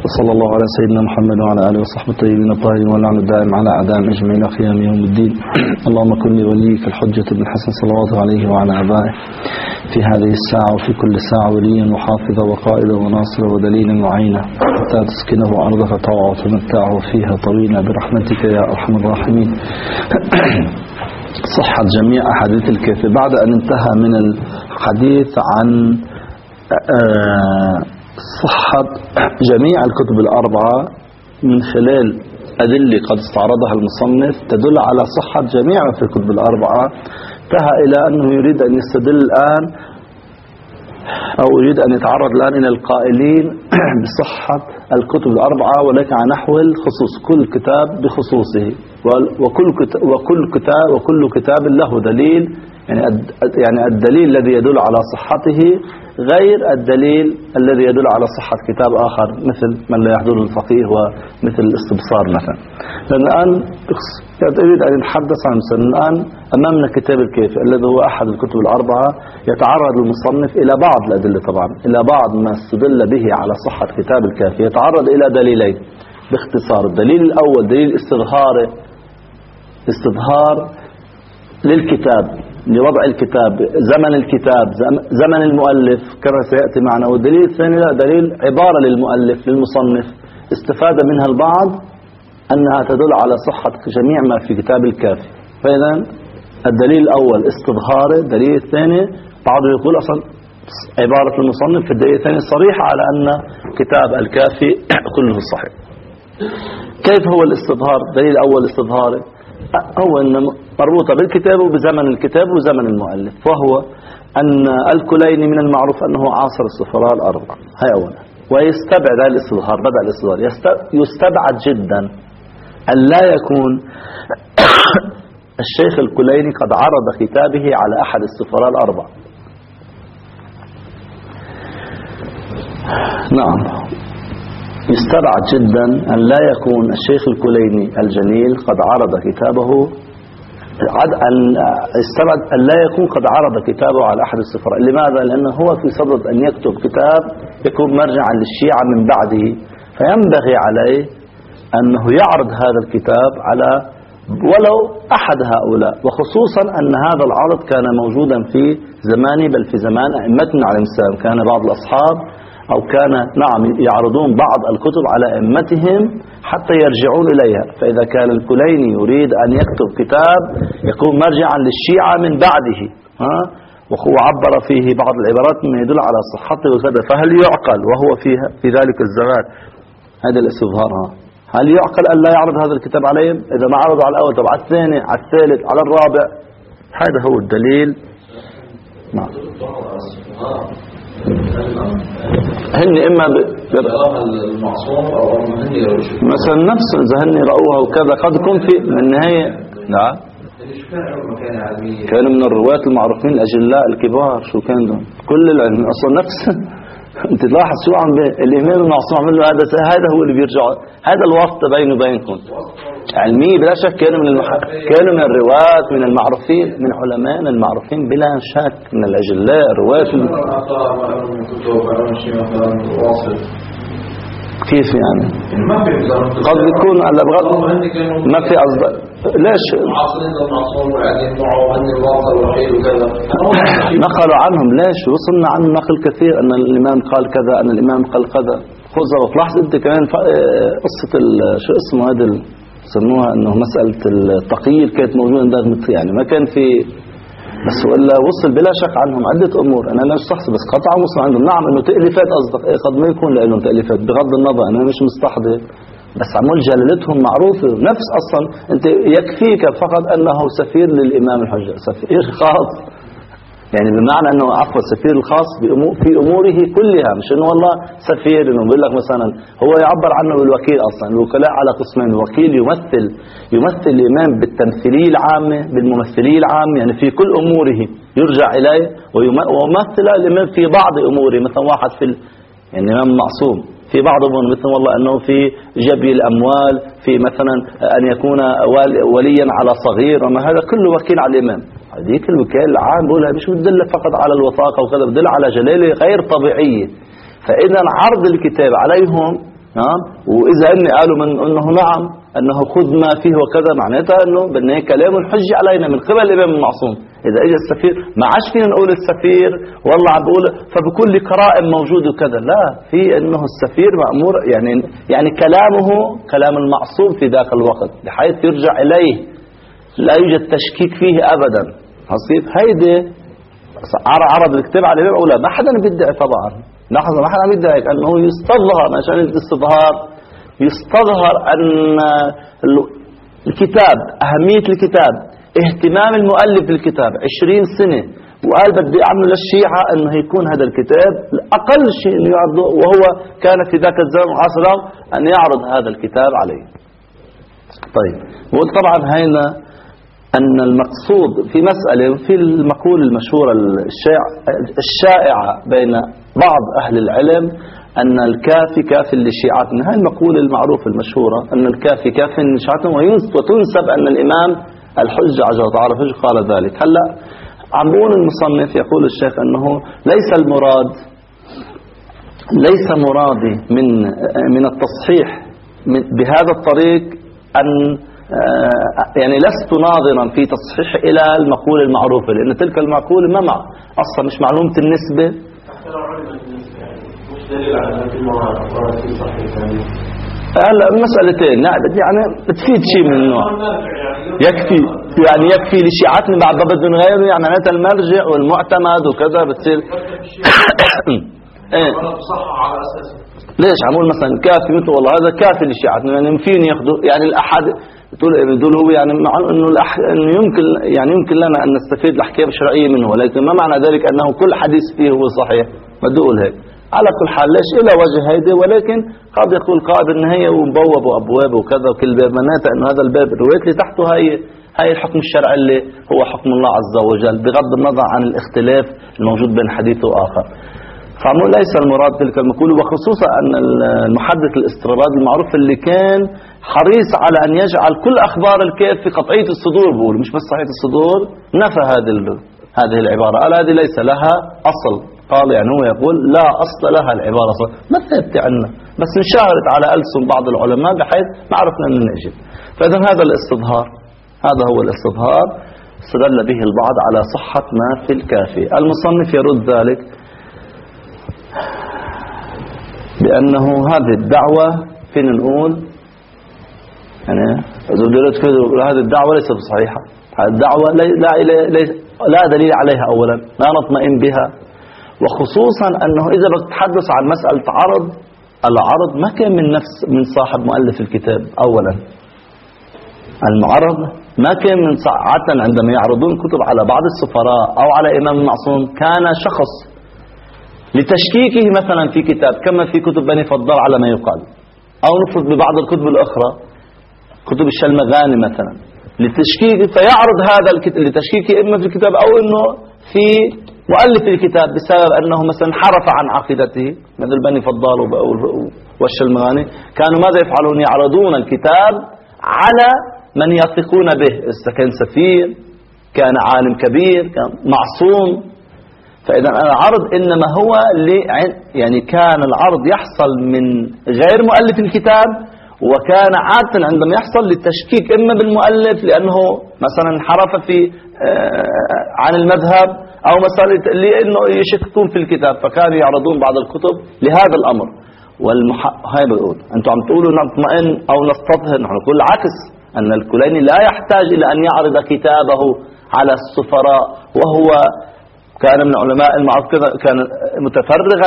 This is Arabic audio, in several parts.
وصلى الله على سيدنا محمد وعلى آله وصحبه الطيبين الطاهرين واللعن الدائم على أعدائهم أجمعين إلى قيام يوم الدين. اللهم كن لوليك الحجة بن حسن صلوات عليه وعلى آبائه في هذه الساعة وفي كل ساعة وليا وحافظا وقائدا وناصرا ودليلا وعينا حتى تسكنه أرضك طوعا وتمتعه فيها طويلا برحمتك يا أرحم الراحمين. صحة جميع أحاديث الكافي بعد أن انتهى من الحديث عن صحة جميع الكتب الأربعة من خلال أدلة قد استعرضها المصنف تدل على صحة جميع في الكتب الأربعة، انتهى إلى أنه يريد أن يستدل الآن أو يريد أن يتعرض الآن إلى القائلين بصحة الكتب الأربعة ولكن على نحو الخصوص، كل كتاب بخصوصه وكل كتاب له دليل، يعني الدليل الذي يدل على صحته غير الدليل الذي يدل على صحة كتاب آخر مثل من لا يحضر الفقيه ومثل الاستبصار مثلا. الآن يريد أن يتحدث عن مثلا الآن أمامنا كتاب الكافي الذي هو أحد الكتب الأربعة، يتعرض المصنف إلى بعض الأدلة طبعا، إلى بعض ما استدل به على صحة كتاب الكافي، يتعرض إلى دليلين باختصار. الدليل الأول دليل استظهار للكتاب، لوضع الكتاب، زمن المؤلف كما سيأتي معنا. والدليل الثاني دليل عبارة للمؤلف للمصنف استفاد منها البعض أنها تدل على صحة جميع ما في كتاب الكافي. فإذا الدليل الأول استظهاره، الدليل الثاني بعضه يقول أصلا عبارة المصنف في الدليل الثاني صريحة على أن كتاب الكافي كله صحيح. كيف هو الاستظهار؟ الدليل الأول استظهاره هو أن مربوطة بالكتاب وبزمن الكتاب وزمن المؤلف، وهو أن الكليني من المعروف أنه عاصر السفراء الأربعة، هاي أولا. ويستبعد هذا الاستظهار، بدأ الاستظهار يستبعد جدا أن لا يكون الشيخ الكليني قد عرض كتابه على أحد السفراء الأربعة. نعم، يستبعد جدا أن لا يكون الشيخ الكليني الجليل قد عرض كتابه، استبعد أن لا يكون قد عرض كتابه على أحد السفراء. لماذا؟ لأنه هو في صدد أن يكتب كتاب يكون مرجعا للشيعة من بعده، فينبغي عليه أنه يعرض هذا الكتاب على ولو أحد هؤلاء، وخصوصا أن هذا العرض كان موجودا في زمانه بل في زمان أئمتنا عليهم السلام. كان بعض الأصحاب أو كان يعرضون بعض الكتب على أئمتهم حتى يرجعون إليها. فإذا كان الكليني يريد أن يكتب كتاب يكون مرجعا للشيعة من بعده، وهو عبر فيه بعض العبارات من يدل على صحته وكذا، فهل يعقل وهو في ذلك الزمان هذا الاستظهار؟ هل يعقل أن لا يعرض هذا الكتاب عليهم؟ إذا ما عرض على الأول طب على الثاني، على الثالث، على الرابع. هذا هو الدليل. نعم، هن إما المعصوم أو مثلا نفس إذا هن رأوها وكذا قد يكون في النهاية. نعم، كانوا من الرواة المعروفين الأجلاء الكبار. شو كان ده؟ كل العلم أصلا نفس أنت تلاحظ شو عم الإمام المعصوم عمل له هذا هو اللي بيرجع، هذا الواسطة بينه وبينكم علمي بلا شك. كانوا من الرواة من المعروفين من علماء المعروفين بلا شك من الأجلاء الرواة. كيف يعني؟ قد يكون على بغض ما في أصدق. ليش نقلوا عنهم؟ ليش وصلنا عنه نقل كثير أن الإمام قال كذا، أن الإمام قال كذا. خذ وتلاحظ أنت كمان قصة شو اسمه هذا سموها أنه مسألة التقييد كانت موجودة يعني ما كان في، بس ولا وصل بلا شك عنهم عدة أمور. أنا لا شخص بس قطعا وصل عندهم. نعم إنه تأليفات أصدق، قد ما يكون لهم تأليفات بغض النظر، أنا مش مستحضر، بس عمول جلالتهم معروفة. نفس أصلا أنت يكفيك فقط أنه سفير للإمام الحجة، سفير خاص، يعني بمعنى أنه عفوا سفير الخاص في أموره كلها، مش أنه والله سفير إنه بيقول لك مثلا هو يعبر عنه بالوكيل. أصلا الوكلاء على قسمين، وكيل يمثل الإمام بالتمثيلية العامة بالممثلية العامة، يعني في كل أموره يرجع إليه، ويمثل الإمام في بعض أموره. مثلا واحد يعني الإمام معصوم في بعض أمور، مثل والله أنه في جبي الأموال، في مثلا أن يكون وليا على صغير، وما هذا كله وكيل على الإمام. هذيك الوكالة العام بقولها مش بتدل فقط على الوثاقة وكذا، بتدل على جلالة غير طبيعية. فإذا عرض الكتاب عليهم نعم. وإذا إني قالوا من أنه نعم أنه خذ ما فيه وكذا، معناتها أنه بدنا كلام الحج علينا من قبل الإمام المعصوم. إذا إجا السفير ما عادش فينا نقول السفير والله عم بقول فبكل قرائن موجود وكذا، لا، في أنه السفير مأمور يعني كلامه كلام المعصوم في ذاك الوقت بحيث يرجع إليه لا يوجد تشكيك فيه أبدا. حصيف هيدي عرض الكتاب على الإمام أو لا، ما حدا بيدعي طبعا، لاحظوا ما حدا بيدعي أنه يستظهر عشان الاستظهار يستظهر أن الكتاب أهمية الكتاب اهتمام المؤلف بالكتاب 20 سنة وقال بدي أعمل للشيعة أنه يكون هذا الكتاب أقل شيء أنه يعرضه، وهو كان في ذاك الزمن عصرا أن يعرض هذا الكتاب عليه. طيب طبعا هنا أن المقصود في مسألة في المقولة المشهورة الشائعة بين بعض أهل العلم أن الكافي كاف لشيعتنا، هذه المقولة المعروفة المشهورة أن الكافي كاف لشيعتنا، وتنسب أن الإمام الحج عجل تعالى حج قال ذلك. هلأ عم بقول المصنف يقول الشيخ أنه ليس مرادي من التصحيح بهذا الطريق أن يعني لست ناظرا في تصحيح إلى المقولة المعروفة، لأن تلك المقولة ما أصلا مش معلومة النسبة. هلا مسألتين يعني بتفيد شيء من النوع يكفي لشيعتنا بعد ضبط من غيره، يعني معناتها المرجع والمعتمد وكذا بتصير ايه ليش عمول مثلا كافي مثل والله هذا كافي لشيعتنا، يعني فين ياخذوا يعني الأحد تقول هو يعني مع انه يمكن لنا ان نستفيد الاحكام الشرعيه منه، ولكن ما معنى ذلك انه كل حديث فيه هو صحيح. بدي اقول هيك على كل حال ليش إلى وجه هيدا، ولكن قد يقول قائد ان هي ومبوب وابواب وكذا وكل باب معناتها انه هذا الباب الروايات اللي تحته هي الحكم الشرعي اللي هو حكم الله عز وجل بغض النظر عن الاختلاف الموجود بين حديث واخر. فعمول ليس المراد تلك المقولة، وخصوصا أن المحدث الاسترابادي المعروف اللي كان حريص على أن يجعل كل أخبار الكيف في قطعية الصدور، بقول مش بس صحيح الصدور، نفى هذه العبارة، قال هذه ليس لها أصل. قال يعني هو يقول لا أصل لها العبارة أصلا، ما ثبت عنا بس انشهرت على ألسن بعض العلماء بحيث ما عرفنا أن نجد. فإذا هذا هو الاستظهار استدل به البعض على صحة ما في الكافي. المصنف يرد ذلك بأنه هذه الدعوة فين نقول يعني هذه الدعوة ليست صحيحة، هذه الدعوة لا دليل عليها أولا، لا نطمئن بها، وخصوصا أنه إذا بتحدث عن مسألة العرض ما كان من صاحب مؤلف الكتاب أولا، المعرض ما كان من ساعة عندما يعرضون كتب على بعض السفراء أو على إمام المعصوم كان شخص لتشكيكه مثلا في كتاب كما في كتب بني فضال على ما يقال، أو نفرض ببعض الكتب الأخرى كتب الشلمغاني مثلا لتشكيكه، فيعرض هذا الكتاب لتشكيكه إما في الكتاب أو إنه في مؤلف الكتاب بسبب أنه مثلا حرف عن عقيدته، مثل بني فضال والشلمغاني كانوا ماذا يفعلون؟ يعرضون الكتاب على من يثقون به، إذا كان سفير كان عالم كبير كان معصوم. فإذا العرض إنما هو يعني كان العرض يحصل من غير مؤلف الكتاب، وكان عادة عندما يحصل للتشكيك إما بالمؤلف لأنه مثلا انحرف عن المذهب، أو مثلا لأنه يشككون في الكتاب فكانوا يعرضون بعض الكتب لهذا الأمر. هاي بقول أنتم عم تقولوا نطمئن أو نستظهر، نحن نقول العكس، أن الكليني لا يحتاج إلى أن يعرض كتابه على السفراء، وهو كان من علماء المعروف كذا، كان متفرغا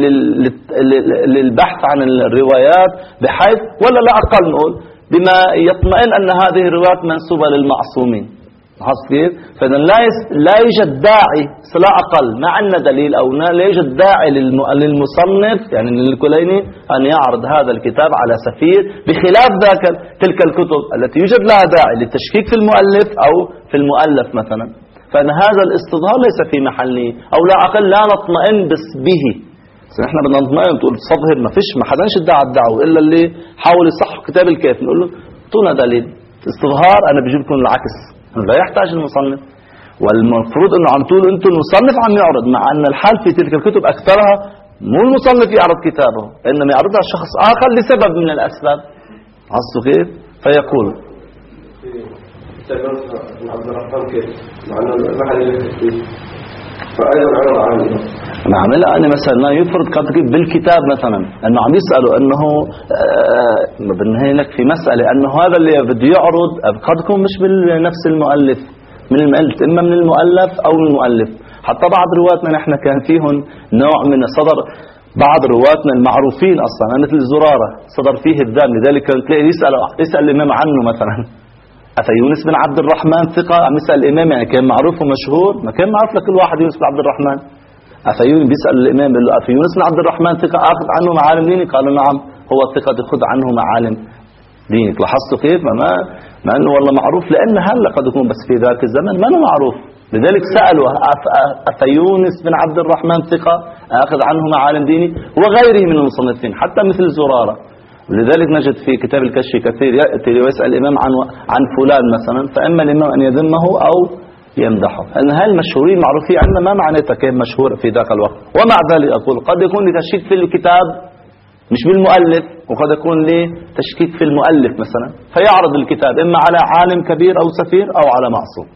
للبحث عن الروايات بحيث ولا لا أقل نقول بما يطمئن أن هذه الروايات منسوبة للمعصومين. كيف؟ فإذا لا يوجد داعي لا أقل ما عندنا دليل أو لا يوجد داعي للمصنف يعني للكليني أن يعرض هذا الكتاب على سفير، بخلاف تلك الكتب التي يوجد لها داعي للتشكيك في المؤلف أو في المؤلف مثلا. فإن هذا الاستظهار ليس في محله، أو لا أقل لا نطمئن بس به. احنا بدنا نطمئن تقول تصظهر ما فيش، ما حداش ادعى الدعوة إلا اللي حاول يصح كتاب الكيف، نقول له اعطونا دليل. استظهار أنا بجيب لكم العكس، لا يحتاج المصنف، والمفروض انه عم تقولوا انتم المصنف عم يعرض، مع ان الحال في تلك الكتب اكثرها مو المصنف يعرض كتابه، إنما يعرضها شخص آخر لسبب من الأسباب. عرفتوا كيف؟ فيقول عبد الرحمن كيف؟ مع أنه ما حد يكتب فيه فأيضا عرض عنه. نعم. لا أنا مثلا يفرض قد بالكتاب مثلا أنه عم يسأله أنه بالنهاية لك في مسألة أنه هذا اللي بده يعرض قد يكون مش بنفس المؤلف، من المؤلف إما من المؤلف أو من المؤلف. حتى بعض رواتنا نحن كان فيهم نوع من صدر بعض رواتنا المعروفين أصلا مثل زرارة صدر فيه الذم، لذلك تلاقي يسأل الإمام عنه مثلا أفيونس بن عبد الرحمن ثقة، عم يسأل الإمام يعني كان معروف ومشهور، ما كان معروف لكل واحد يونس بن عبد الرحمن. أفيونس بيسأل الإمام بيقول له أفيونس بن عبد الرحمن ثقة أخذ عنه معالم دينك؟ قالوا نعم هو الثقة تأخذ عنه معالم دينك. لاحظتوا كيف؟ ما أنه والله معروف، لأن هلا قد يكون بس في ذاك الزمن ما أنه معروف، لذلك سألوا أفيونس بن عبد الرحمن ثقة أخذ عنه معالم ديني، وغيره من المصنفين حتى مثل زرارة. ولذلك نجد في كتاب الكشف كثير يأتي ويسأل الإمام عن فلان مثلا، فإما الإمام أن يذمه أو يمدحه، لأن هاي المشهورين معروفين عندنا ما معناتها كان مشهور في ذاك الوقت. ومع ذلك أقول قد يكون لتشكيك في الكتاب مش بالمؤلف، وقد يكون لتشكيك في المؤلف مثلا، فيعرض الكتاب إما على عالم كبير أو سفير أو على معصوم.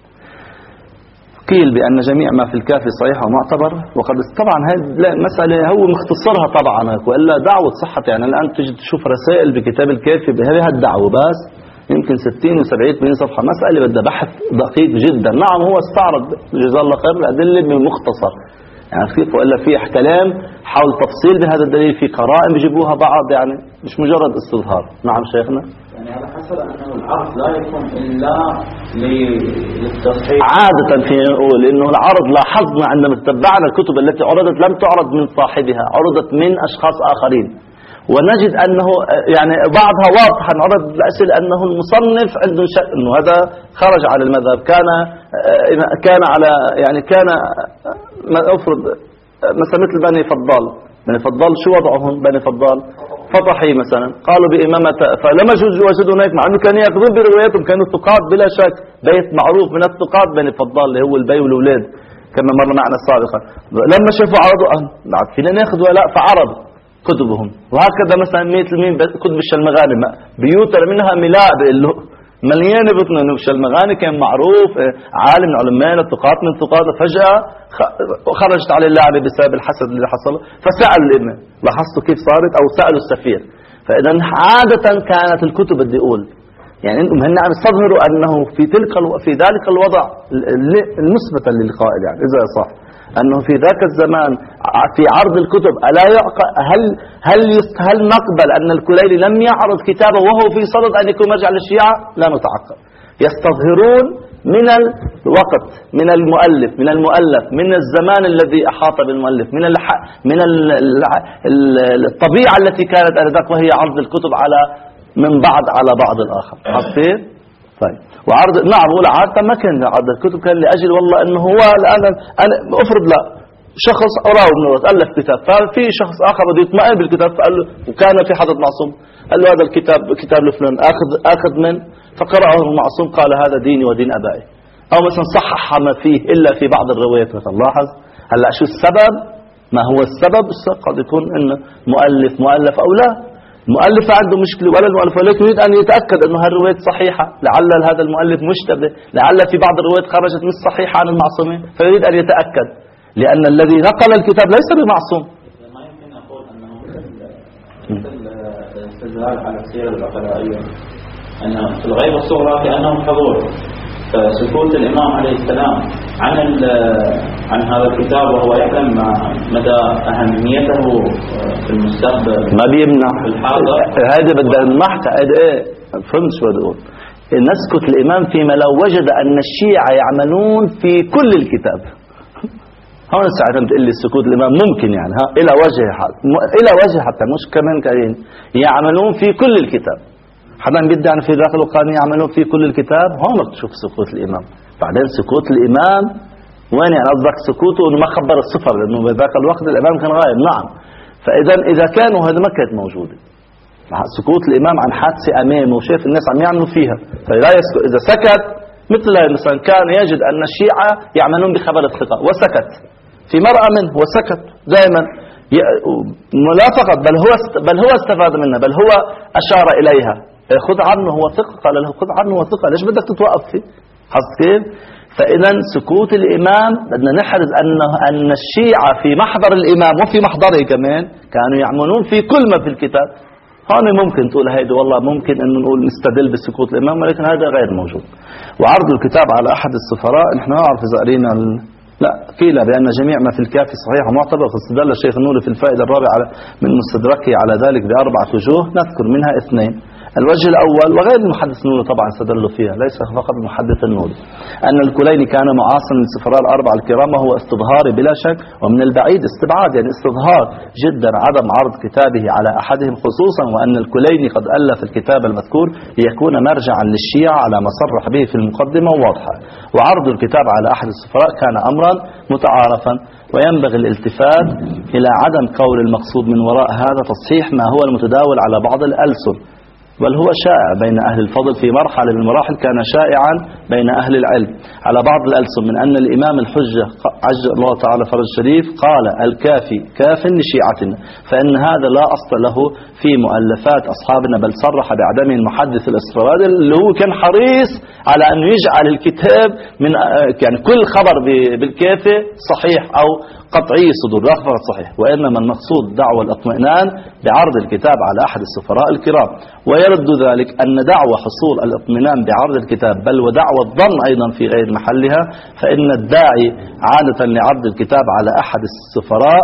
قيل بأن جميع ما في الكافي صحيح ومعتبر، وقد طبعا هذه المسألة هو مختصرها طبعا، وإلا دعوة صحة يعني الآن تجي تشوف رسائل بكتاب الكافي بهذه الدعوة بس يمكن 60 و70 80 صفحة، مسألة بدها بحث دقيق جدا. نعم هو استعرض جزاه الله خير الأدلة بالمختصر يعني كيف، وإلا في كلام حول تفصيل بهذا الدليل، في قرائن بيجيبوها بعض يعني مش مجرد استظهار. نعم شيخنا. يعني على حسب أنه العرض لا يكون إلا للتصحيح عادة في نقول إنه العرض لاحظنا عندما تتبعنا الكتب التي عرضت لم تعرض من صاحبها، عرضت من أشخاص آخرين، ونجد أنه يعني بعضها واضح عرض الأسئلة أنه المصنف عنده شك أنه هذا خرج على المذهب، كان على يعني كان ما أفرض مثلا مثل بني فضال شو وضعهم؟ بني فضال فطحي مثلا قالوا بإمامة، فلما وجدوا هناك مع أنه كانوا يأخذون برواياتهم كانوا ثقات بلا شك، بيت معروف من الثقات بني فضال اللي هو البي والأولاد كما مر معنا سابقا، لما شافوا عرضوا فينا ناخذ ولا فعرض كتبهم. وهكذا مثلا مين كتب الشلمغاني بيوت منها ملاء له مليانة بطنه. الشلمغاني كان معروف عالم من علماء الثقات من ثقات، فجأة خرجت عليه اللعنة بسبب الحسد اللي حصل، فسأل الإمام. لاحظتوا كيف صارت؟ أو سألوا السفير. فإذا عادة كانت الكتب بدي أقول يعني أنتم هن عم يستظهروا أنه في ذلك الوضع المثبت للقائل يعني إذا صح أنه في ذاك الزمان في عرض الكتب ألا هل نقبل أن الكليلي لم يعرض كتابه وهو في صدد أن يكون مرجع للشيعة؟ لا نتعقل. يستظهرون من الوقت، من المؤلف، من المؤلف، من الزمان الذي أحاط بالمؤلف، من الطبيعة التي كانت آنذاك، وهي عرض الكتب من بعض على بعض الآخر. عرفتين؟ طيب. وعرض نعم هو عادة ما كان عرض الكتب كان لأجل والله أنه هو الآن أنا أفرض لا شخص أراه من ألف كتاب، ففي شخص آخر بده يطمئن بالكتاب فقال له، وكان في حضرة معصوم قال له هذا الكتاب كتاب لفلان أخذ من، فقرأه المعصوم قال هذا ديني ودين أبائي، أو مثلا صحح ما فيه إلا في بعض الروايات مثلا. لاحظ هلا شو السبب؟ ما هو السبب؟ قد يكون إنه مؤلف أو لا المؤلف عنده مشكلة ولا المؤلف، ولكن يريد أن يتأكد أنه هالرواية صحيحة، لعل هذا المؤلف مشتبه، لعل في بعض الروايات خرجت مش صحيحة عن المعصومين، فيريد أن يتأكد لأن الذي نقل الكتاب ليس بمعصوم. ما يمكن أقول أنه مثل الاستدلال على السيرة العقلائية أن في الغيبة الصغرى كأنهم حضور، فسكوت الإمام عليه السلام عن هذا الكتاب وهو يعلم مدى أهميته في المستقبل ما بيمنع الحاضر. هذا بدنا نمحتها إيه فهمت شو بدي أقول؟ نسكت الإمام فيما لو وجد أن الشيعة يعملون في كل الكتاب. هون ساعتها بتقول لي السكوت الإمام ممكن يعني إلى وجه حتى مش كمان كريم يعملون في كل الكتاب. حدا بدي يعني في داخل القانون يعملون في كل الكتاب، هون بتشوف سكوت الإمام. بعدين سكوت الإمام وين يعني قصدك سكوته إنه ما خبر الصفر، لأنه بذاك الوقت الإمام كان غايب. نعم. فإذا كانوا هذا ما كانت موجودة سكوت الإمام عن حادثة أمامه وشاف الناس عم يعملوا فيها، فلا يسكت. إذا سكت مثل مثلا كان يجد أن الشيعة يعملون بخبر الثقة وسكت في مرأة منه وسكت دائما، لا فقط بل هو استفاد منها، بل هو أشار إليها، خذ عنه هو ثقة، قال له خذ عنه هو ثقة، ليش بدك تتوقف فيه؟ حس كيف؟ فإذا سكوت الإمام بدنا نحرز أن الشيعة في محضر الإمام وفي محضره كمان كانوا يعملون في كل ما في الكتاب. هون ممكن تقول هيدا والله ممكن أن نقول نستدل بسكوت الإمام، ولكن هذا غير موجود. وعرض الكتاب على أحد السفراء، نحن ما نعرف إذا قرينا لا قيل بأن جميع ما في الكافي صحيح ومعتبر. استدل الشيخ النوري في الفائدة الرابعة من مستدركه على ذلك ب4 وجوه، نذكر منها 2. الوجه الأول وغير المحدث النوري طبعا استدلوا فيها، ليس فقط المحدث النوري، أن الكليني كان معاصرا للسفراء ال4 الكرام، وهو استظهاري بلا شك، ومن البعيد استبعاد يعني استظهار جدا عدم عرض كتابه على أحدهم، خصوصا وأن الكليني قد ألف الكتاب المذكور ليكون مرجعا للشيعة على ما صرح به في المقدمة واضحة. وعرض الكتاب على أحد السفراء كان أمرا متعارفا، وينبغي الالتفات إلى عدم قول المقصود من وراء هذا تصحيح ما هو المتداول على بعض الألسن، بل هو شائع بين أهل الفضل في مرحلة من المراحل، كان شائعا بين أهل العلم على بعض الألسن من أن الإمام الحجة عجل الله تعالى فرج الشريف قال الكافي كاف لشيعتنا، فإن هذا لا أصل له في مؤلفات أصحابنا، بل صرح بعدمه المحدث الإسرائيلي اللي هو كان حريص على أن يجعل الكتاب من يعني كل خبر بالكافي صحيح أو قطعي صدور لا فقط صحيح، وإنما المقصود دعوة الاطمئنان بعرض الكتاب على أحد السفراء الكرام. ويرد ذلك أن دعوة حصول الاطمئنان بعرض الكتاب بل ودعوة الظن أيضا في غير محلها، فإن الداعي عادة لعرض الكتاب على أحد السفراء،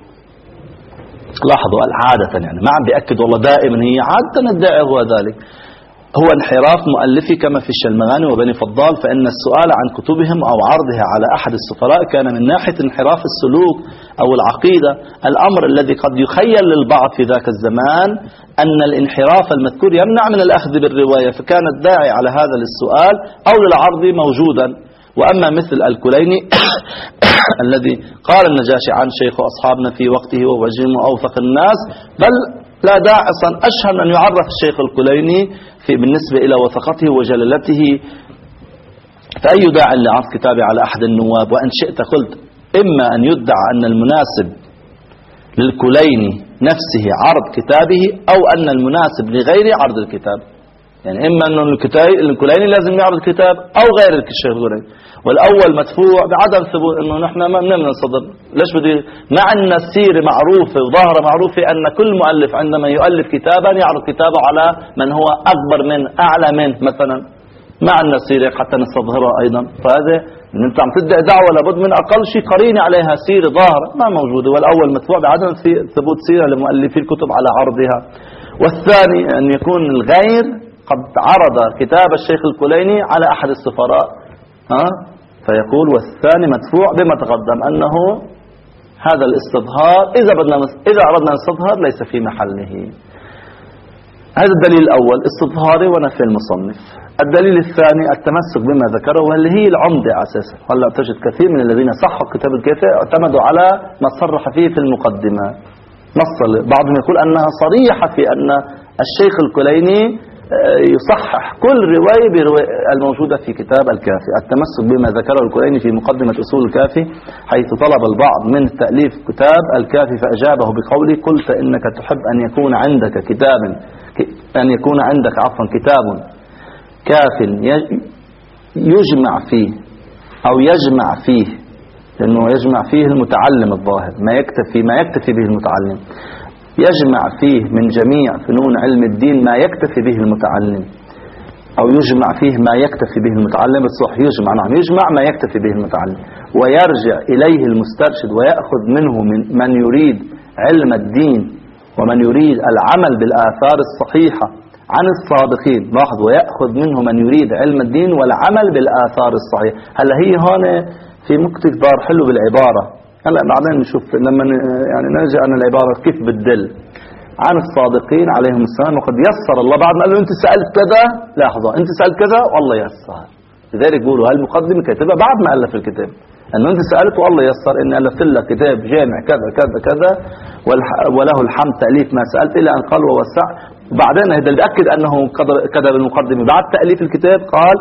لاحظوا العادة يعني ما عم بيأكد والله دائما، هي عادة الداعي هو ذلك، هو انحراف مؤلفي كما في الشلمغاني وبني فضال، فإن السؤال عن كتبهم أو عرضها على أحد السفراء كان من ناحية انحراف السلوك أو العقيدة، الأمر الذي قد يخيل للبعض في ذاك الزمان أن الانحراف المذكور يمنع من الأخذ بالرواية، فكان الداعي على هذا للسؤال أو للعرض موجودا. وأما مثل الكليني الذي قال النجاشي عن شيخ أصحابنا في وقته ووجهه أوثق الناس، بل لا داعي أصلا أشهر أن يعرف الشيخ الكليني بالنسبة إلى وثقته وجلالته، فأي داعي لعرض كتابه على أحد النواب؟ وأن شئت قلت إما أن يدعى أن المناسب للكليني نفسه عرض كتابه، أو أن المناسب لغيره عرض الكتاب، يعني إما أن الكليني لازم يعرض كتاب أو غير الشيخ الكليني، والأول مدفوع بعدم ثبوت أنه نحن ما بنمنع الصدر. ليش بدي مع أن السيرة معروفة وظاهرة معروفة أن كل مؤلف عندما يؤلف كتابا يعرض كتابه على من هو أكبر من أعلى من مثلا، مع أن السيرة حتى نستظهرها أيضا، فهذا إن أنت عم تدعي دعوة لابد من أقل شيء قرينة عليها سيرة ظاهرة ما موجودة، والأول مدفوع بعدم ثبوت سيرة لمؤلفي الكتب على عرضها. والثاني أن يكون الغير قد عرض كتاب الشيخ الكليني على أحد السفراء، فيقول والثاني مدفوع بما تقدم أنه هذا الاستظهار إذا أردنا الاستظهار ليس في محله. هذا الدليل الأول استظهاري ونفي المصنف. الدليل الثاني التمسك بما ذكره، واللي هي العمدة أساسا. هلا تجد كثير من الذين صحوا كتاب الكافي اعتمدوا على ما صرح فيه في المقدمة، نص بعضهم يقول أنها صريحة في أن الشيخ الكليني يصحح كل رواية الموجودة في كتاب الكافي. التمسك بما ذكره الكليني في مقدمة أصول الكافي، حيث طلب البعض من تأليف كتاب الكافي فأجابه بقوله قلت إنك تحب أن يكون عندك كتاب كاف يجمع فيه أو يجمع فيه، لأنه يجمع فيه المتعلم الظاهر ما يكتفي به المتعلم، يجمع فيه من جميع فنون علم الدين ما يكتفي به المتعلم، أو يجمع فيه ما يكتفي به المتعلم، الصح يجمع ما يكتفي به المتعلم، ويرجع إليه المسترشد ويأخذ منه من يريد علم الدين ومن يريد العمل بالآثار الصحيحة عن الصادقين. لاحظ ويأخذ منه من يريد علم الدين والعمل بالآثار الصحيحة. هلا هي هون في مقتضى حلو بالعبارة، هلا بعدين نشوف لما يعني نرجع عن العبارة كيف بتدل عن الصادقين عليهم السلام، وقد يسر الله بعد ما قال له انت سألت كذا، لاحظوا انت سألت كذا والله يسر. لذلك بيقولوا هالمقدمة كاتبها بعد ما ألف الكتاب، انه انت سألت والله يسر اني ألفت لك كتاب جامع كذا كذا كذا وله الحمد تأليف ما سألت، إلى أن قال ووسع. وبعدين هذا اللي بأكد أنه كتب المقدمة بعد تأليف الكتاب، قال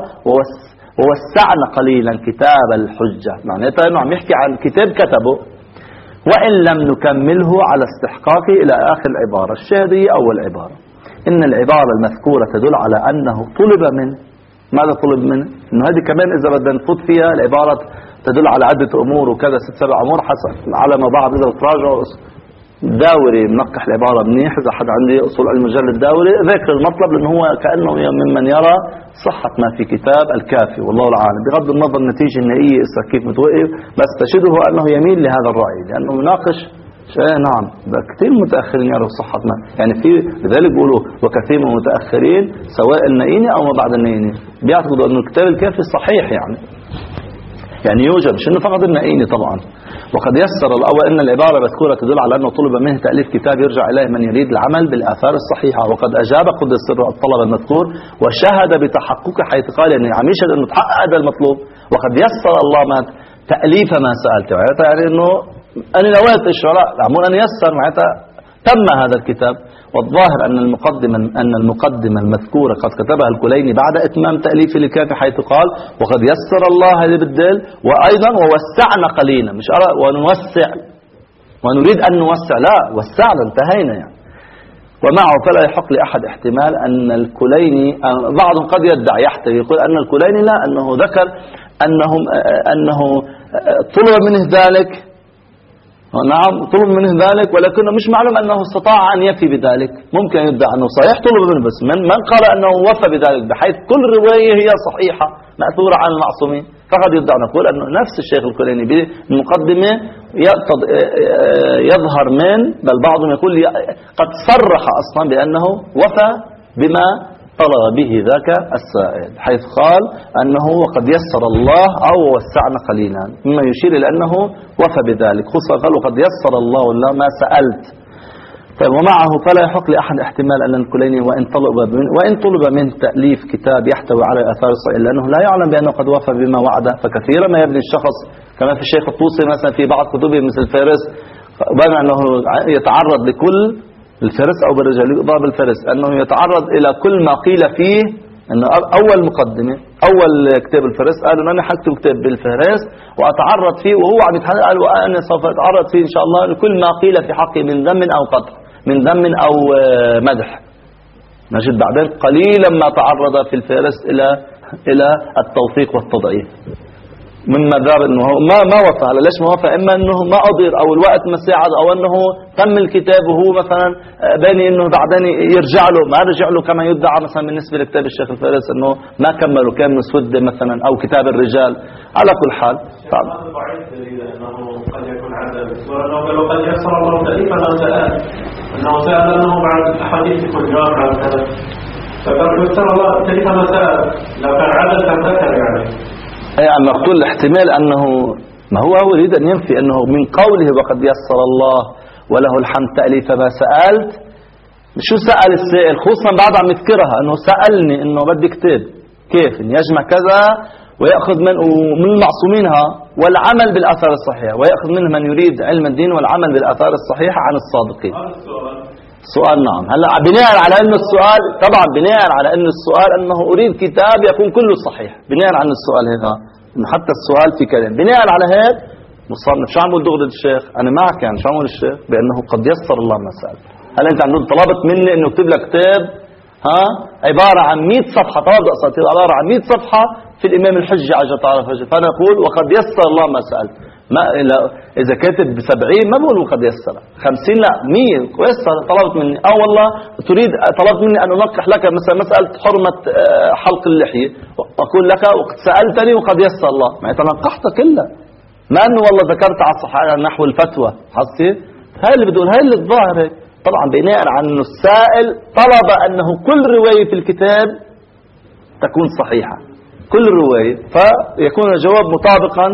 ووسعنا قليلا كتاب الحجة، معناتها أنه عم يحكي عن كتاب كتبه وإن لم نكمله على استحقاقه إلى آخر العبارة. الشاهدية أول عبارة، إن العبارة المذكورة تدل على أنه طلب منه. ماذا طلب منه؟ إنه هذه كمان إذا بدنا نفوت فيها العبارة تدل على عدة أمور وكذا 6-7 أمور حسب على ما بعض. إذا بتراجعوا داوري منقح العبارة منيح، إذا حد عنده أصول علم المجلد الداوري ذكر المطلب، لأنه هو كأنه ممن يرى صحة ما في كتاب الكافي والله العالم، بغض النظر النتيجة النهائية كيف متوقف، بس تجده أنه يميل لهذا الرأي لأنه يناقش. نعم كثير متأخرين يعرفوا صحة ما، يعني في لذلك بيقولوا وكثير من المتأخرين سواء النائيني أو ما بعد النائيني بيعتقدوا أنه الكتاب الكافي صحيح، يعني يوجد، مش إنه فقط النائيني طبعا. وقد يسر الأول أن العبارة المذكورة تدل على أنه طلب منه تأليف كتاب يرجع إليه من يريد العمل بالآثار الصحيحة، وقد أجاب قدس سره الطلب المذكور وشهد بتحققه، حيث قال يعني عم يشهد أنه تحقق هذا المطلوب. وقد يسر الله ما تأليف ما سألته، يعني أنه أنا نويت الشراء العمول أن يسر معناتها تم هذا الكتاب. والظاهر أن المقدمة المذكورة قد كتبها الكليني بعد إتمام تأليف الكافي، حيث قال وقد يسر الله هذه بالدل، وأيضا ووسعنا قليلا، مش ونوسع ونريد أن نوسع، لا وسعنا انتهينا يعني. ومعه فلا يحق لأحد احتمال أن الكليني، بعضهم قد يدعي يحتمل يقول أن الكليني لا، أنه ذكر أنه طلب منه ذلك، نعم طلب منه ذلك، ولكنه مش معلوم أنه استطاع أن يفي بذلك. ممكن يدعي أنه صحيح طلب منه، بس من قال أنه وفى بذلك، بحيث كل رواية هي صحيحة مأثورة عن المعصومين. فقد يدعي نقول أنه نفس الشيخ الكليني بالمقدمة يظهر من، بل بعضهم يقول قد صرح أصلا بأنه وفى بما طلب به ذاك السائل، حيث قال أنه وقد يسر الله أو وسعنا قليلا، مما يشير إلى أنه وفى بذلك، خصوصا قال وقد يسر الله ما سألت. طيب ومعه فلا يحق لأحد احتمال أن الكليني وإن طلب منه تأليف كتاب يحتوي على آثار الصحيح، لأنه لا يعلم بأنه قد وفى بما وعده. فكثيرا ما يبني الشخص كما في الشيخ الطوسي مثلا في بعض كتبه مثل الفارس، بمعنى أنه يتعرض لكل الفرس أو بالرجال يضرب الفرس، أنه يتعرض إلى كل ما قيل فيه. أنه أول مقدمة أول كتاب الفرس قالوا أنا حكتب كتاب بالفهرس وأتعرض فيه، وهو عم يتحدث قال وأنا سوف أتعرض فيه إن شاء الله لكل ما قيل في حقي من ذم أو قطع، من ذم أو مدح. نجد بعدين قليلا ما تعرض في الفهرس إلى التوثيق والتضعيف، مما ذاب انه ما وفى. ليش ما وفى؟ اما انه ما قدر، او الوقت ما ساعد، او انه تم الكتاب وهو مثلا باني انه بعدين يرجع له، ما رجع له كما يدعى مثلا بالنسبه لكتاب الشيخ الفارس انه ما كملوا، كان مسوده مثلا، او كتاب الرجال. على كل حال طبعا ضعيف دليل انه قد يكون عدم ولو قد يسر الله تأليف ما سأل، انه سأل انه بعد احاديث يكون جامع وكذا، فقد يسر الله تأليف ما سأل، لو كان عدد لم ذكر يعني مقتول الاحتمال أنه ما هو يريد أن ينفي أنه من قوله وقد يسر الله وله الحمد تأليف ما سألت. شو سأل السائل؟ خصوصا بعد عم يذكرها أنه سألني أنه بدي كتاب كيف يجمع كذا ويأخذ من المعصومينها والعمل بالآثار الصحيحة، ويأخذ منه من يريد علم الدين والعمل بالآثار الصحيحة عن الصادقين. سؤال نعم. هلا بناء على انه السؤال، طبعا بناء على انه السؤال انه اريد كتاب يكون كله صحيح، بناء على السؤال هذا انه حتى السؤال في كلام، بناء على هيك مصنف. شو عم بقول دغري الشيخ؟ انا معك يعني، شو عم بقول الشيخ؟ بانه قد يسر الله ما سأل. هلا انت عم طلبت مني انه اكتب لك كتاب عباره عن 100 صفحه، طلب اساطير عباره عن 100 صفحه في الامام الحجه عجل تعالى فجر، فانا اقول وقد يسر الله ما سأل. ما إذا كاتب ب70 ما بقول قد يسر، 50 لا 100 يسر. طلبت مني والله طلبت مني أن أنقح لك مثلا مسألة حرمة حلق اللحية، أقول لك وقد سألتني وقد يسر الله، ما يتنقحت كلها، ما أنه والله ذكرت على الصحابة نحو الفتوى حسي. هاي اللي بدون، هاي اللي الظاهر. طبعا بناء على أنه السائل طلب أنه كل رواية في الكتاب تكون صحيحة، كل رواية، فيكون الجواب مطابقا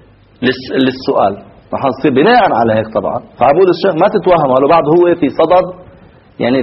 للسؤال. رح نصير بناء على هيك طبعا. فعبود الشيخ ما تتوهم، ولو بعد هو في صدد يعني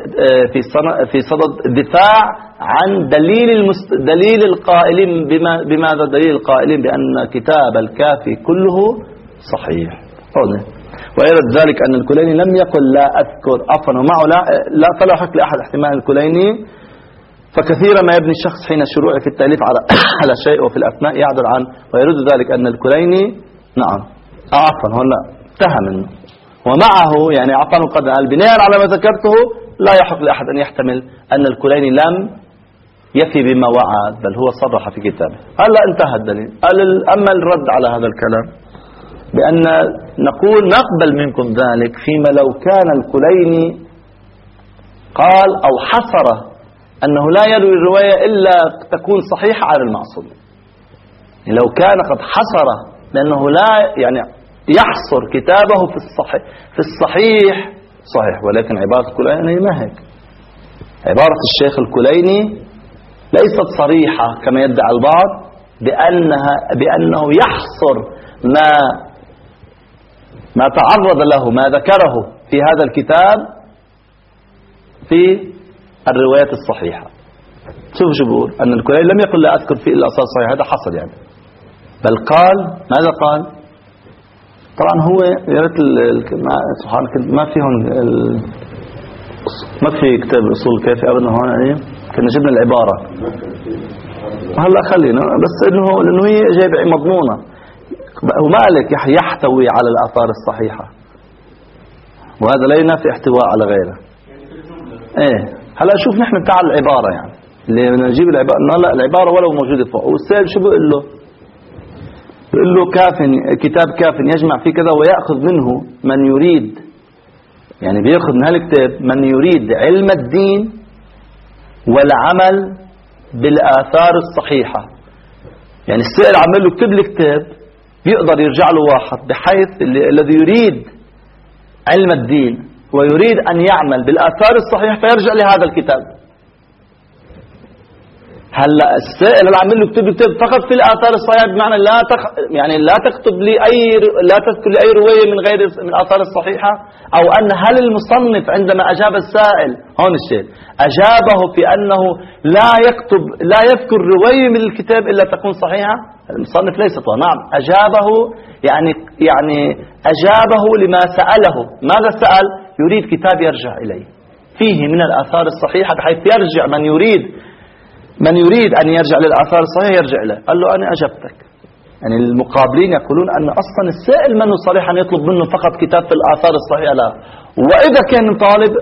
في صدد الدفاع عن دليل القائلين بماذا دليل القائلين بأن كتاب الكافي كله صحيح. ويرد ذلك أن الكليني لم يقل لا أذكر عفوا ومعه لا فلا حق لأحد احتمال الكليني. فكثيرا ما يبني الشخص حين الشروع في التأليف على شيء وفي الأثناء يعدل عنه، ويرد ذلك أن الكليني نعم عفوا هنا انتهى منه. ومعه يعني أعطانا القدر قال بناء على ما ذكرته لا يحق لأحد أن يحتمل أن الكليني لم يفي بما وعد، بل هو صرح في كتابه. هلا انتهى الدليل. قال أما الرد على هذا الكلام بأن نقول نقبل منكم ذلك فيما لو كان الكليني قال أو حصر أنه لا يروي الرواية إلا تكون صحيحة على المعصوم. لو كان قد حصر لأنه لا يعني يحصر كتابه في الصحيح صحيح، ولكن عبارة الكليني ما هيك. عبارة الشيخ الكليني ليست صريحة كما يدعي البعض بأنه يحصر ما تعرض له، ما ذكره في هذا الكتاب في الروايات الصحيحة. شوف بقول أن الكليني لم يقل لا أذكر فيه إلا أصال صحيح، هذا حصل يعني، بل قال ماذا قال؟ طبعا هو يا ريت سبحانك ما فيهم ما في كتاب اصول كافي ابدا هون ايه كنا جبنا العباره هلا خلينا بس انه لانه هي جايب مضمونه ومالك يحتوي على الاثار الصحيحه، وهذا لا ينافي احتواء على غيره. ايه هلا شوف نحن بتاع العباره يعني اللي نجيب العباره لا العباره ولو موجوده فوق، والسائل شو بيقول له؟ بيقول له كتاب كاف يجمع فيه كذا ويأخذ منه من يريد، يعني بيأخذ من هالكتاب من يريد علم الدين والعمل بالآثار الصحيحة. يعني السائل عمل له كتب الكتاب بيقدر يرجع له واحد بحيث الذي يريد علم الدين ويريد أن يعمل بالآثار الصحيحة فيرجع لهذا الكتاب. هلا السائل اللي عامل له كتاب فقط في الاثار الصحيحه، بمعنى لا تكتب لي لا تذكر لي اي روايه من غير من الاثار الصحيحه، او ان هل المصنف عندما اجاب السائل هون الشيء اجابه في انه لا يذكر روايه من الكتاب الا تكون صحيحه؟ المصنف ليس طبعا نعم اجابه يعني اجابه لما ساله. ماذا سال؟ يريد كتاب يرجع اليه فيه من الاثار الصحيحه بحيث يرجع من يريد أن يرجع للآثار الصحيحة يرجع له. قال له أنا أجبتك. يعني المقابلين يقولون أن أصلا السائل منه صريح أن يطلب منه فقط كتاب في الآثار الصحيحة، لا. وإذا كان طالب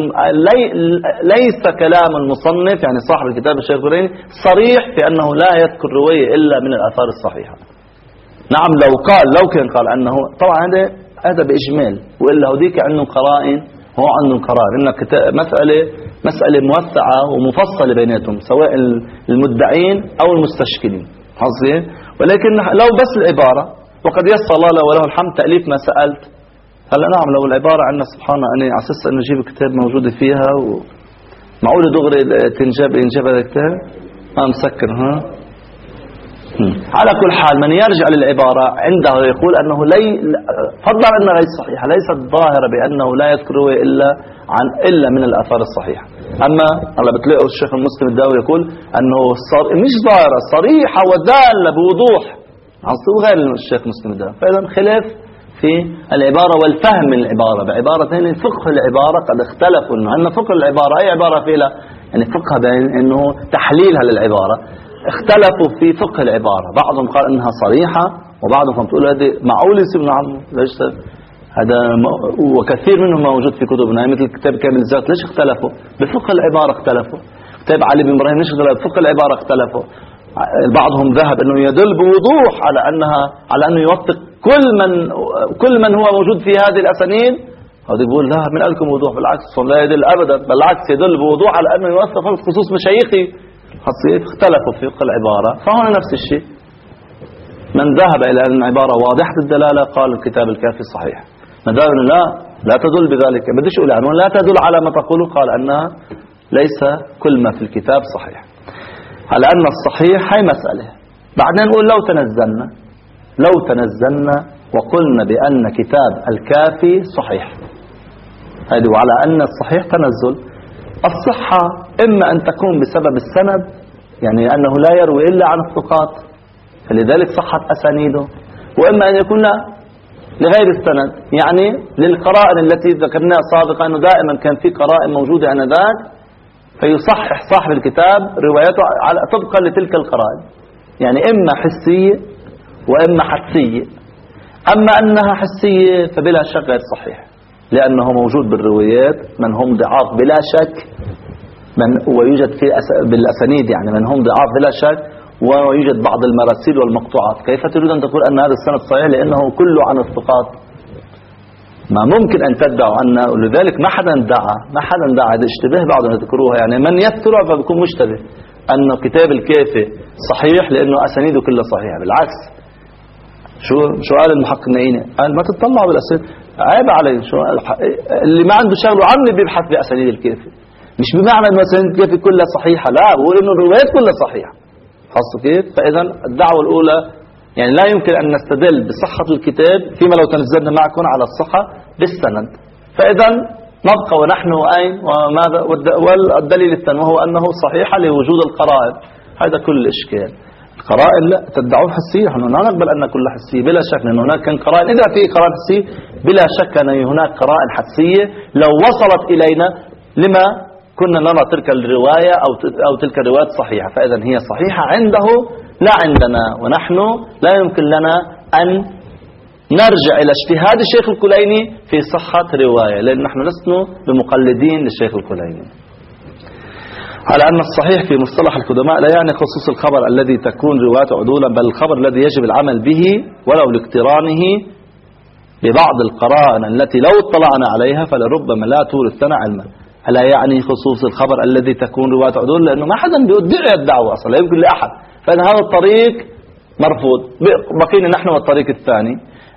ليس كلام المصنف يعني صاحب الكتاب الشيخ الكليني صريح في أنه لا يذكر رواية إلا من الآثار الصحيحة. نعم لو كان قال أنه طبعا هذا بإجمال، وإلا هوديك عندهم قرائن هو عندهم قرار إن مسألة موسعة ومفصلة بيناتهم سواء المدعين أو المستشكلين حظي. ولكن لو بس العبارة وقد يسر الله وله الحمد تأليف ما سألت. هلا نعم لو العبارة عندنا سبحانه أنا عسست أن نجيب كتاب موجودة فيها ومعقولة دغري ينجاب هذا الكتاب مسكر على كل حال من يرجع للعبارة عنده يقول أنه فضلا أنها غير صحيحة ليست ظاهرة بأنه لا يذكر إلا من الآثار الصحيحة. أما الله بتلاقوا الشيخ المسلم الداوي يقول أنه مش ظاهرة صريحة ودالة بوضوح عصوا غير الشيخ المسلم الداوي. فإذا خلاف في العبارة والفهم من العبارة. بعبارتين فقه العبارة قد اختلفوا إنه عندنا فقه العبارة أي عبارة فيها يعني فقه بين إنه تحليلها للعبارة. اختلفوا في فقه العبارة، بعضهم قال إنها صريحة وبعضهم تقول هذه معقول يصير نعم ليش هذا وكثير منهم موجود في كتبنا مثل كتاب كامل الذات. ليش اختلفوا؟ بفقه العبارة اختلفوا. كتاب علي بن إبراهيم ليش اختلفوا؟ بفقه العبارة اختلفوا. بعضهم ذهب انه يدل بوضوح على انه يوثق كل من هو موجود في هذه الاسانيد. هذا يقول لا من لكم وضوح، بالعكس لا يدل ابدا، بالعكس يدل بوضوح على انه يوثق خصوص مشايخي. اختلفوا في فقه العبارة. فهنا نفس الشيء، من ذهب الى ان العبارة واضحة الدلالة قال الكتاب الكافي صحيح، من ذهب انه لا تدل بذلك بديش اقول عنه لا تدل على ما تقوله قال انها ليس كل ما في الكتاب صحيح. على أن الصحيح هي مسألة. بعدين نقول لو تنزلنا وقلنا بأن كتاب الكافي صحيح، هذه وعلى أن الصحيح تنزل. الصحة إما أن تكون بسبب السند، يعني أنه لا يروي إلا عن الثقات فلذلك صحت أسانيده، وإما أن يكون لغير السند، يعني للقرائن التي ذكرناها سابقا أنه دائما كان في قرائن موجودة آنذاك فيصحح صاحب الكتاب روايته على طبقا لتلك القرائن، يعني إما حسية وإما حدسية. أما أنها حسية فبلا شك غير صحيح، لأنه موجود بالروايات من هم ضعاف بلا شك، ويوجد في بالأسانيد يعني من هم ضعاف بلا شك، ويوجد بعض المراسيل والمقطوعات. كيف تريد أن تقول أن هذا السند صحيح لأنه كله عن الثقات؟ ما ممكن أن تدعوا أنه، ولذلك ما حدا دعا هذا اشتباه بعضهم يذكروها، يعني من يذكرها فبيكون مشتبه أنه كتاب الكافي صحيح لأنه أسانيده كلها صحيحة. بالعكس، شو قال المحقق النعيني؟ قال ما تطلعوا بالأسانيد، عيب عليه. شو اللي ما عنده شغله عمي بيبحث بأسانيد الكافي، مش بمعنى أنه أسانيد الكافي كلها صحيحة، لا، بقول أنه الروايات كلها صحيحة. حصل كيف؟ فإذا الدعوة الأولى يعني لا يمكن أن نستدل بصحة الكتاب فيما لو تنزلنا معكم على الصحة بالسند. فإذا نبقى ونحن أين وماذا؟ والدليل الثاني وهو أنه صحيحة لوجود القرائن. هذا كل الإشكال. القرائن لا تدعون حسية، نحن لا نقبل أن كلها حسية بلا شك، لأن هناك كان قرائن، إذا في قرائن حسية بلا شك أن هناك قرائن حسية لو وصلت إلينا لما كنا نرى تلك الرواية أو تلك الروايات صحيحة. فإذا هي صحيحة عنده لا عندنا، ونحن لا يمكن لنا أن نرجع إلى اجتهاد الشيخ الكليني في صحة رواية، لأن نحن لسنا بمقلدين للشيخ الكليني. على أن الصحيح في مصطلح القدماء لا يعني خصوص الخبر الذي تكون روايته عدولا، بل الخبر الذي يجب العمل به ولو لاقترانه ببعض القرائن التي لو اطلعنا عليها فلربما لا تورث لنا علما. لا يعني خصوص الخبر الذي تكون روايته عدول، لأنه ما حدا بيدعي الدعوة أصلا، لا يمكن لأحد. فإن هذا الطريق مرفوض. بقينا نحن والطريق الثاني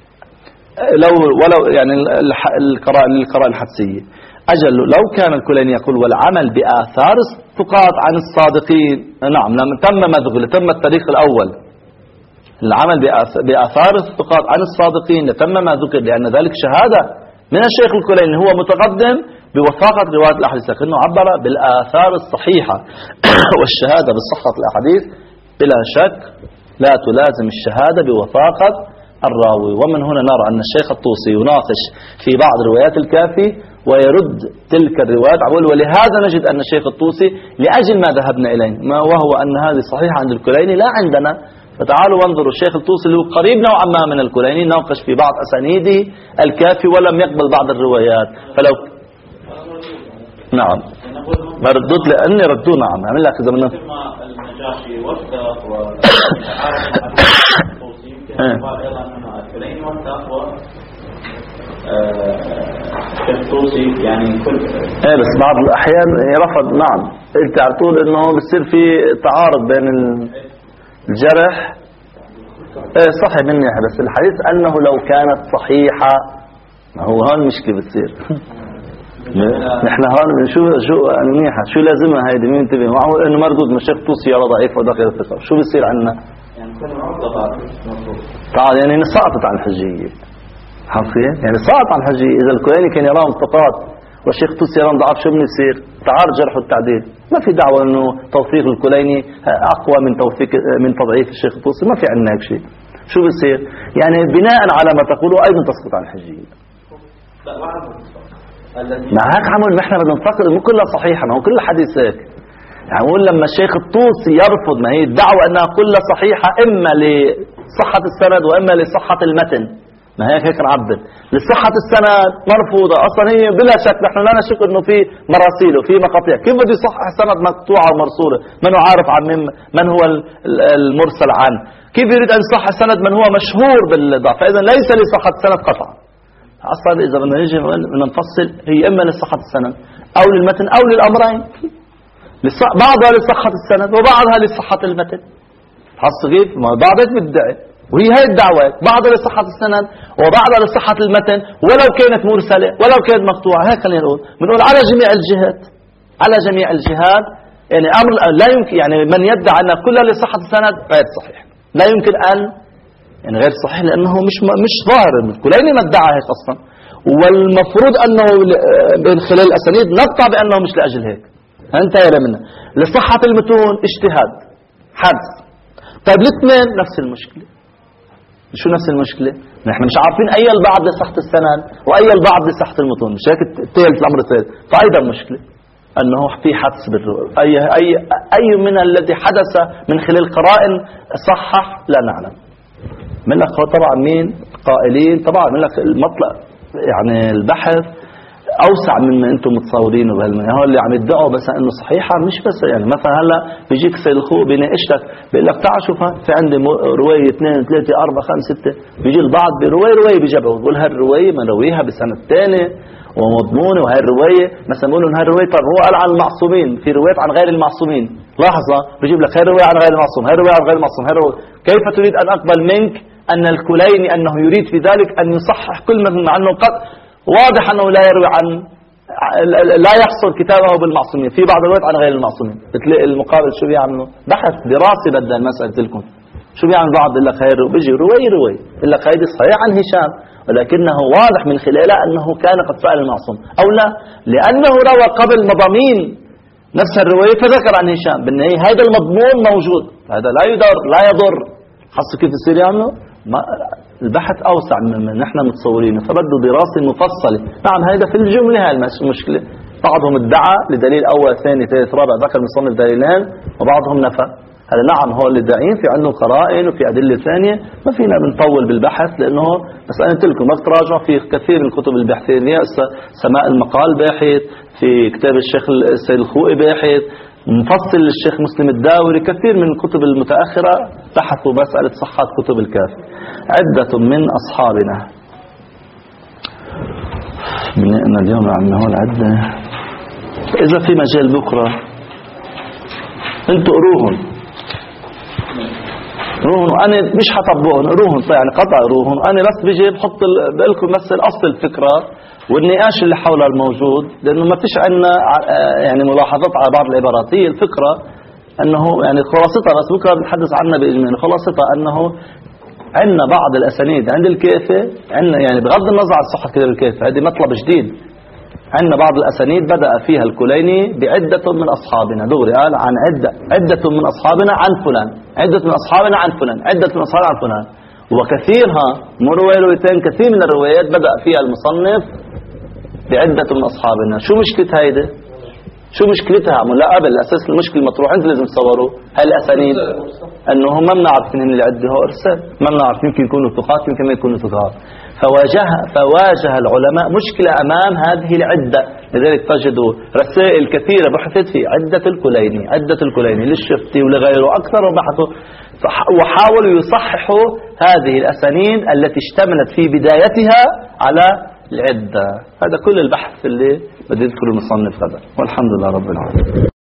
ولو يعني القرائن الحدسية. أجل لو كان الكليني يقول والعمل بآثار الثقات عن الصادقين، نعم تم مذغل، تم الطريق الأول، العمل بآثار الثقات عن الصادقين تم ما ذكر، لأن ذلك شهادة من الشيخ الكليني، هو متقدم بوثاقة رواية الأحاديث، لكنه عبر بالآثار الصحيحة والشهادة بصحة الأحاديث بلا شك لا تلازم الشهادة بوثاقة الراوي. ومن هنا نرى أن الشيخ الطوسي يناقش في بعض روايات الكافي ويرد تلك الروايات، ولهذا نجد أن الشيخ الطوسي لأجل ما ذهبنا إليه وهو أن هذه صحيحة عند الكليني لا عندنا. فتعالوا وانظروا الشيخ الطوسي اللي هو قريب نوعا ما من الكليني ناقش في بعض أسانيده الكافي ولم يقبل بعض الروايات. فلو نعم مردود لأني ردوا، نعم عمل لك إذا من النجاشي وثق الكليني وثق الطوسي يعني كل بس بعض الأحيان رفض. نعم أنت عطول إنه بصير في تعارض بين الجرح. صحيح مني، بس الحديث أنه لو كانت صحيحة، ما هو هون مشكلة بتصير. نحن هون شو منيحة، شو لازمها هيدي مين تبي معه إنه مردود مشيخ طوسي يرى ضعيف وده غير ثقة، شو بيصير عنا؟ يعني كل معطلة تعال يعني سقطت عن الحجية، حرفيا يعني سقط عن الحجية. إذا الكليني كان يراهم ثقات والشيخ طوسي يراهم ضعاف، شو بنصير؟ تعارض جرح والتعديل. ما في دعوة إنه توثيق الكليني أقوى من تضعيف الشيخ طوسي، ما في عندنا هيك شيء. شو بيصير؟ يعني بناء على ما تقوله أيضا تسقط عن الحجية. ما هيك عمل، ما احنا بدنا نفكر مو كلها صحيحة، ما هو كل الحديث هيك. يعني نقول لما الشيخ الطوسي يرفض، ما هي الدعوة أنها كلها صحيحة إما لصحة السند وإما لصحة المتن، ما هيك نعبر. لصحة السند مرفوضة أصلا هي بلا شك، نحن لا نشك إنه في مراسيل وفي مقاطع. كيف بده يصحح سند مقطوعة ومرسولة من هو عارف عن من هو المرسل عنه؟ كيف يريد أن يصحح سند من هو مشهور بالضعف؟ فإذا ليس لصحة السند قطعا. أصلا إذا بدنا نيجي نفصل، هي إما لصحة السند أو للمتن أو للأمرين، بعضها لصحة السند وبعضها لصحة المتن. حصل كيف؟ ما بعضها بتدعي، وهي هاي الدعوات، بعضها لصحة السند وبعضها لصحة المتن، ولو كانت مرسلة ولو كانت مقطوعة. هيك خلينا بنقول على جميع الجهات، على جميع الجهات. يعني أمر لا يمكن، يعني من يدعي أن كلها لصحة السند غير صحيح، لا يمكن أن يعني غير صحيح، لأنه مش ظاهر. الكليني ما ادعى هيك أصلا، والمفروض أنه من خلال الأسانيد نقطع بأنه مش لأجل هيك. انتهينا منها. لصحة المتون اجتهاد حدث. طيب الاثنين نفس المشكلة. شو نفس المشكلة؟ نحن مش عارفين أي البعض لصحة السند وأي البعض لصحة المتون، مش هيك الأمر الثالث. فأيضا مشكلة أنه في حدث بالرؤى، أي من الذي حدث من خلال قرائن صحح لا نعلم. من لك هو طبعا مين قائلين، طبعا من لك المطلق يعني البحث اوسع مما انتم متصورينه بهالمنهج. هو اللي عم يدعوا بس انه صحيحه مش بس يعني مثلا هلا بيجيك سيد الخوء بيناقش لك بيقول لك تعال شوف في عندي روايه 2 3 4 5 6، بيجي البعض بروايه بيجبعوا بيقول هالروايه منرويها بسنه ثانيه ومضمونه، وهي الروايه مثلا بيقولوا ان هالروايه طب هو قال عن المعصومين في روايات عن غير المعصومين، لحظه بيجيب لك هي الروايه عن غير المعصوم، هي الروايه عن غير المعصوم، هي الرواية. كيف تريد ان اقبل منك ان الكليني انه يريد في ذلك ان يصحح كل من عنه قد واضح انه لا يروي عن لا يحصر كتابه بالمعصومين، في بعض الروايات عن غير المعصومين. بتلاقي المقابل شو بيعملوا؟ بحث دراسي بدل المسألة لكم. شو بيعمل بعض؟ يقول لك هي بيجي رواية يقول لك هيدي صحيح عن هشام ولكنه واضح من خلالها انه كان قد سأل المعصوم، او لا لانه روى قبل مضامين نفس الرواية فذكر عن هشام. بالنهاية هذا المضمون موجود، هذا لا يضر. حصل كيف يصير يعملوا؟ البحث أوسع مما نحن متصورينه، فبده دراسة مفصلة. نعم هذا في الجملة هاي المشكلة. بعضهم ادعى لدليل أول ثاني ثالث رابع ذكر مصنف دليلين وبعضهم نفى. هذا نعم هو اللي داعين في عندهم قرائن وفي أدلة ثانية، ما فينا بنطول بالبحث لأنه بس أنا قلت لكم ما تراجعوا في كثير من الكتب البحثية. سماء المقال باحث، في كتاب الشيخ السيد الخوئي باحث، مفصل للشيخ مسلم الداوري، كثير من الكتب المتأخرة بحثوا مسألة صحة كتب الكافي. عدة من أصحابنا بنقنا اليوم عن هون عدة. إذا في مجال بكرة انتوا قروهن وأنا مش حطبقهن، قروهن يعني قطع قروهن. أنا بس بيجي بحط بقلكم بس أصل الفكرة والنقاش اللي حولها الموجود، لأنه ما فيش عندنا يعني ملاحظات على بعض العبارات. هي الفكرة أنه يعني خلاصتها بس بكرة بنتحدث عنها بإجمال. خلاصتها أنه عندنا بعض الأسانيد عند الكافي، عندنا يعني بغض النظر عن صحة كتاب الكافي، هذه مطلب جديد. عندنا بعض الأسانيد بدأ فيها الكليني بعدة من أصحابنا، دغري قال عن عدة من أصحابنا عن فلان، عدة من أصحابنا عن فلان، عدة من أصحابنا عن فلان. وكثيرها روايتين كثير من الروايات بدأ فيها المصنف بعدة من أصحابنا. شو مشكلة هيدا؟ شو مشكلتها؟ لا قبل أساس المشكلة مطروح، أنت لازم تصوروا هاي الأسانيد أنهم ما بنعرف من اللي عده إرسال، ما بنعرف يمكن يكونوا ثقات يمكن ما يكونوا ثقات. فواجه العلماء مشكلة أمام هذه العدة. لذلك تجدوا رسائل كثيرة بحثت في عدة الكليني للشفتي ولغيره أكثر، وبحثوا وحاولوا يصححوا هذه الأسانيد التي اشتملت في بدايتها على العدة. هذا كل البحث اللي بدي يذكر المصنف هذا، والحمد لله رب العالمين.